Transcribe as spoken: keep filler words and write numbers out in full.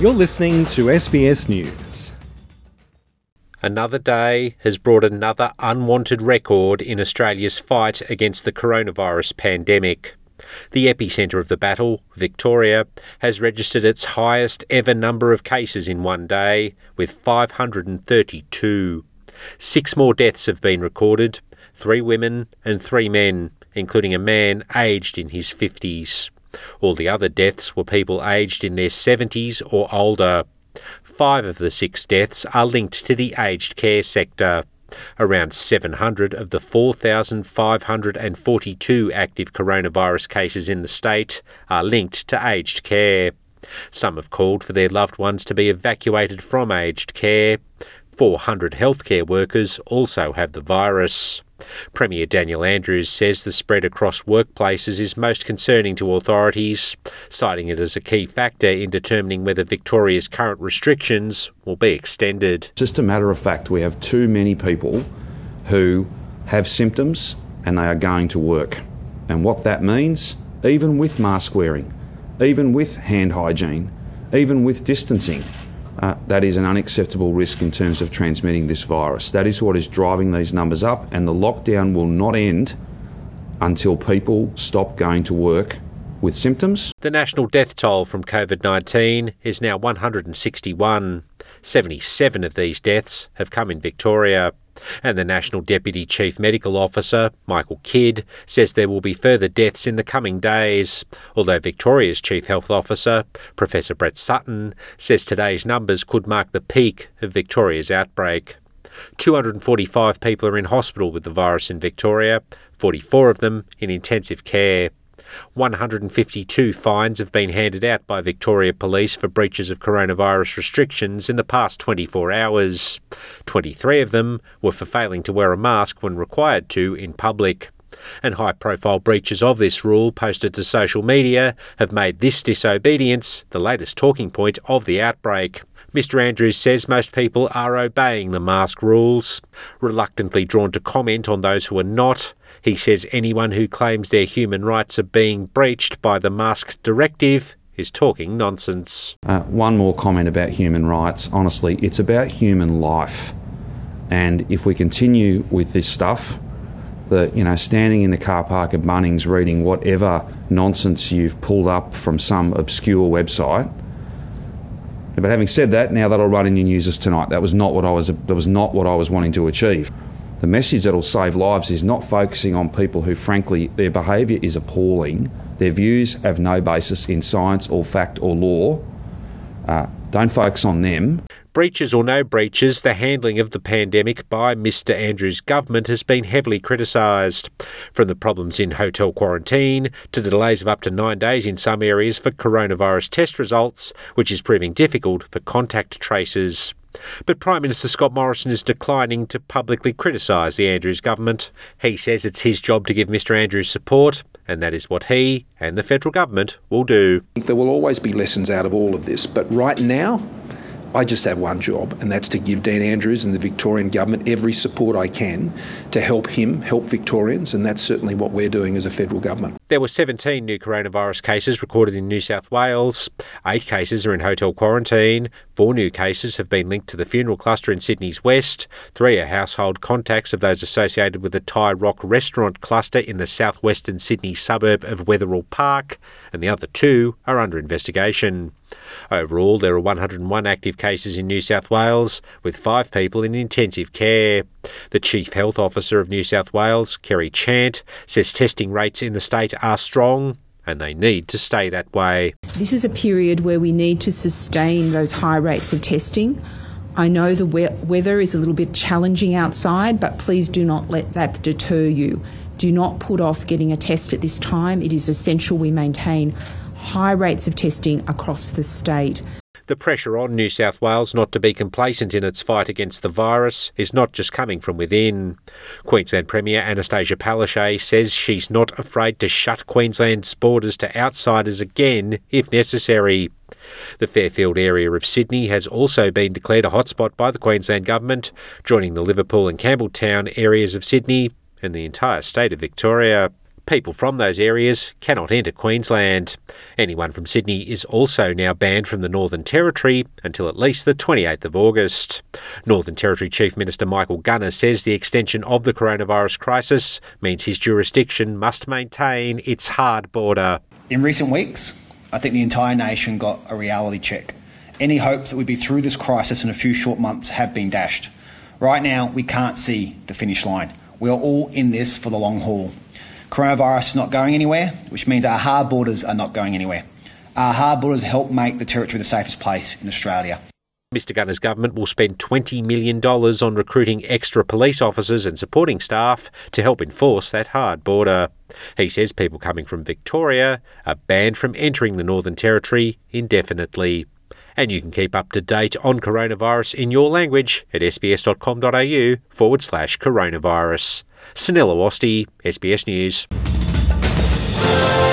You're listening to S B S News. Another day has brought another unwanted record in Australia's fight against the coronavirus pandemic. The epicentre of the battle, Victoria, has registered its highest ever number of cases in one day, with five hundred thirty-two. Six more deaths have been recorded, three women and three men, including a man aged in his fifties. All the other deaths were people aged in their seventies or older. Five of the six deaths are linked to the aged care sector. Around seven hundred of the four thousand five hundred forty-two active coronavirus cases in the state are linked to aged care. Some have called for their loved ones to be evacuated from aged care. four hundred healthcare workers also have the virus. Premier Daniel Andrews says the spread across workplaces is most concerning to authorities, citing it as a key factor in determining whether Victoria's current restrictions will be extended. Just a matter of fact, we have too many people who have symptoms and they are going to work. And what that means, even with mask wearing, even with hand hygiene, even with distancing, Uh, that is an unacceptable risk in terms of transmitting this virus. That is what is driving these numbers up, and the lockdown will not end until people stop going to work with symptoms. The national death toll from COVID nineteen is now one hundred sixty-one. seventy-seven of these deaths have come in Victoria. And the National Deputy Chief Medical Officer, Michael Kidd, says there will be further deaths in the coming days, although Victoria's Chief Health Officer, Professor Brett Sutton, says today's numbers could mark the peak of Victoria's outbreak. two hundred forty-five people are in hospital with the virus in Victoria, forty-four of them in intensive care. one hundred fifty-two fines have been handed out by Victoria Police for breaches of coronavirus restrictions in the past twenty-four hours. twenty-three of them were for failing to wear a mask when required to in public. And high-profile breaches of this rule posted to social media have made this disobedience the latest talking point of the outbreak. Mister Andrews says most people are obeying the mask rules. Reluctantly drawn to comment on those who are not, he says anyone who claims their human rights are being breached by the mask directive is talking nonsense. Uh, one more comment about human rights. Honestly, it's about human life. And if we continue with this stuff, the, you know, standing in the car park at Bunnings reading whatever nonsense you've pulled up from some obscure website. But having said that, now that'll run in your news tonight. That was not what I was. That was not what I was wanting to achieve. The message that'll save lives is not focusing on people who, frankly, their behaviour is appalling. Their views have no basis in science or fact or law. Uh, don't focus on them. Breaches or no breaches, the handling of the pandemic by Mister Andrews' government has been heavily criticised. From the problems in hotel quarantine to the delays of up to nine days in some areas for coronavirus test results, which is proving difficult for contact tracers. But Prime Minister Scott Morrison is declining to publicly criticise the Andrews government. He says it's his job to give Mister Andrews support, and that is what he and the federal government will do. There will always be lessons out of all of this, but right now, I just have one job, and that's to give Dan Andrews and the Victorian government every support I can to help him help Victorians, and that's certainly what we're doing as a federal government. There were seventeen new coronavirus cases recorded in New South Wales. Eight cases are in hotel quarantine. Four new cases have been linked to the funeral cluster in Sydney's west. Three are household contacts of those associated with the Thai Rock restaurant cluster in the southwestern Sydney suburb of Wetherill Park, and the other two are under investigation. Overall, there are one hundred one active cases in New South Wales, with five people in intensive care. The Chief Health Officer of New South Wales, Kerry Chant, says testing rates in the state are strong and they need to stay that way. This is a period where we need to sustain those high rates of testing. I know the we- weather is a little bit challenging outside, but please do not let that deter you. Do not put off getting a test at this time. It is essential we maintain high rates of testing across the state. The pressure on New South Wales not to be complacent in its fight against the virus is not just coming from within. Queensland Premier Anastasia Palaszczuk says she's not afraid to shut Queensland's borders to outsiders again if necessary. The Fairfield area of Sydney has also been declared a hotspot by the Queensland Government, joining the Liverpool and Campbelltown areas of Sydney and the entire state of Victoria. People from those areas cannot enter Queensland. Anyone from Sydney is also now banned from the Northern Territory until at least the twenty-eighth of August. Northern Territory Chief Minister Michael Gunner says the extension of the coronavirus crisis means his jurisdiction must maintain its hard border. In recent weeks, I think the entire nation got a reality check. Any hopes that we'd be through this crisis in a few short months have been dashed. Right now, we can't see the finish line. We are all in this for the long haul. Coronavirus is not going anywhere, which means our hard borders are not going anywhere. Our hard borders help make the Territory the safest place in Australia. Mister Gunner's government will spend twenty million dollars on recruiting extra police officers and supporting staff to help enforce that hard border. He says people coming from Victoria are banned from entering the Northern Territory indefinitely. And you can keep up to date on coronavirus in your language at sbs.com.au forward slash coronavirus. Sunil Awasthi, S B S News.